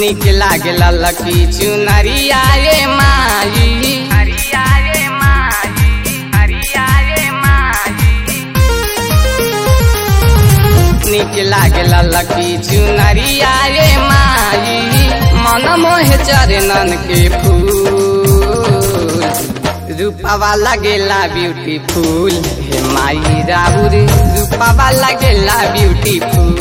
निक लागे ललकी चुनरिया रे माई, हरिया रे माई, हरिया रे माई। निक लागे ललकी चुनरिया रे माई, मन मोहे चरणन के फूल, रूपवा लगेला ब्यूटीफुल हे माई राहुल, रूपवा लगेला ब्यूटीफुल।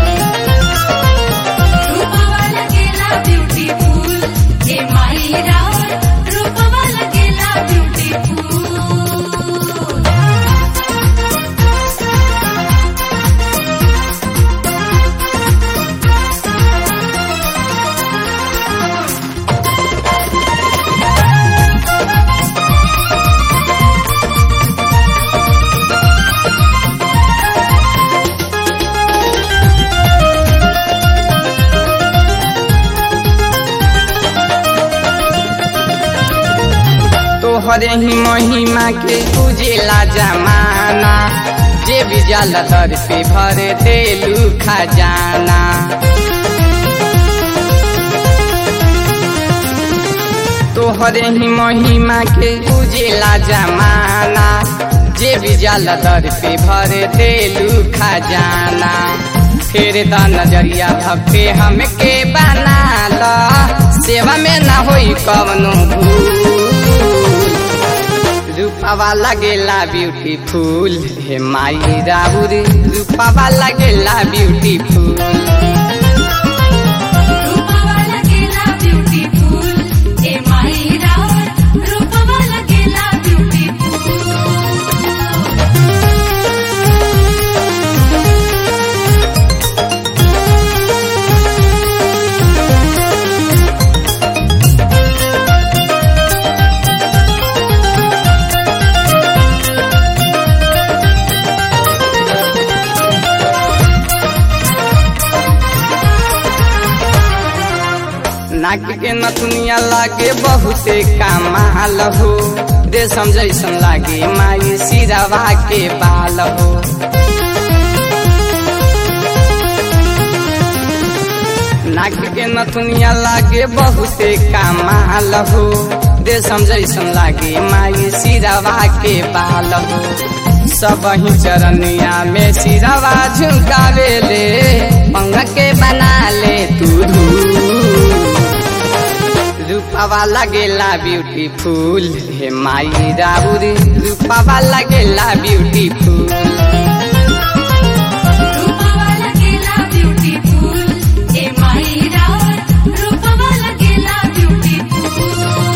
तोहरे ही महिमा के पूजेला जमाना, जे भी जाला दर पे भर देलू खजाना। तोहरे ही महिमा के पूजेला जमाना, जे भी जाला दर पे भर देलू खजाना। फिर द नजरिया भक्के हमके बना ला, सेवा में ना होई कवनो भूल, रूपवा लगेला ब्यूटीफुल हे माई राहुल, रूपवा लगेला ब्यूटीफुल। रूपवा लगेला ब्यूटीफुल हे माई राहुल, रूपवा लगेला ब्यूटीफुल। नाक के नथुनिया लागे बहुते कमाल हो, रेशम जैसन लागे माई सिरवा के बाल हो। नाक के नथुनिया लागे बहुते कमाल हो, रेशम जैसन लागे माई सिरवा के बाल हो। सब ही चरनिया में सिरवा झुकावेले, पंग के बना ले तू धूल, रूपवा लगेला ब्यूटीफुल हे माई राहुल, रूपवा लगेला ब्यूटीफुल। रूपवा लगेला ब्यूटीफुल हे माई राहुल, रूपवा लगेला ब्यूटीफुल।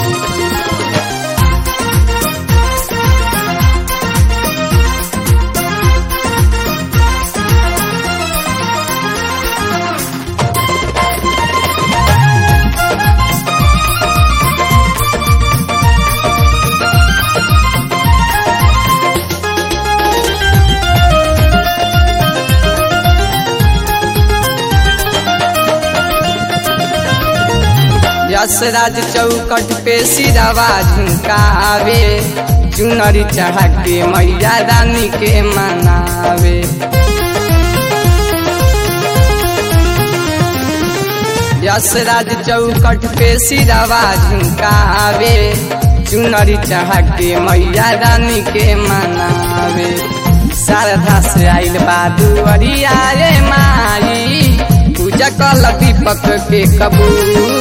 यशराज चौकट पे सिरवा झुकावे, चुनरी चढ़ा के मैया रानी के मनावे। यशराज चौकट पे सिरवा झुकावे, चुनरी चढ़ा के मैया रानी के मनावे। शारदा से आइल बा दुअरिया रे माई, पूजा कल दीपक के कबूल,